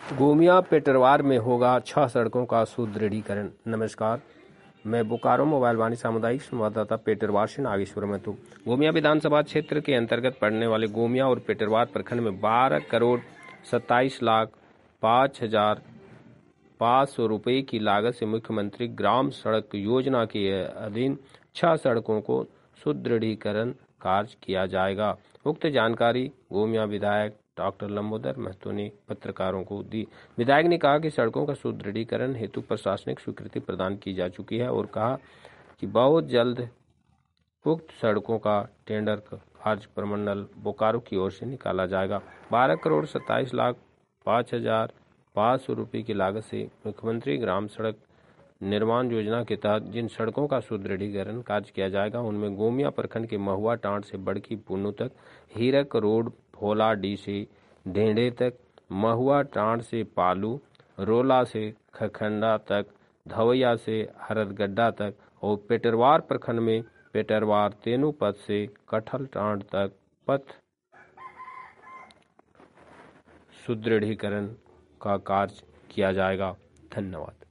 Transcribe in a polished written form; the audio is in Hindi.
गोमिया पेटरवार में होगा 6 सड़कों का सुदृढ़ीकरण। नमस्कार, मैं बोकारो मोबाइल वाणी सामुदायिक संवाददाता पेटरवार से नागेश्वर महतो। गोमिया विधानसभा क्षेत्र के अंतर्गत पड़ने वाले गोमिया और पेटरवार प्रखंड में 12,27,05,500 रुपये की लागत से मुख्यमंत्री ग्राम सड़क योजना के अधीन 6 सड़कों को सुदृढ़ीकरण कार्य किया जाएगा। उक्त जानकारी गोमिया विधायक डॉक्टर लंबोदर महतो ने पत्रकारों को दी। विधायक ने कहा कि सड़कों का सुदृढ़ीकरण हेतु प्रशासनिक स्वीकृति प्रदान की जा चुकी है और कहा कि बहुत जल्द उक्त सड़कों का टेंडर कार्य प्रमंडल बोकारो की ओर से निकाला जाएगा। 12,27,05,500 रुपये की लागत से मुख्यमंत्री ग्राम सड़क निर्माण योजना के तहत जिन सड़कों का सुदृढ़ीकरण कार्य किया जाएगा उनमें गोमिया प्रखंड के महुआ टांड से बड़की पुन्नू तक, हीरक रोड भोला डी से ढेंढे तक, महुआ टांड से पालू, रोला से खखंडा तक, धवैया से हरदगड्ढा तक और पेटरवार प्रखंड में पेटरवार तेनू पथ से कठल टांड तक पथ सुदृढ़ीकरण का कार्य किया जाएगा। धन्यवाद।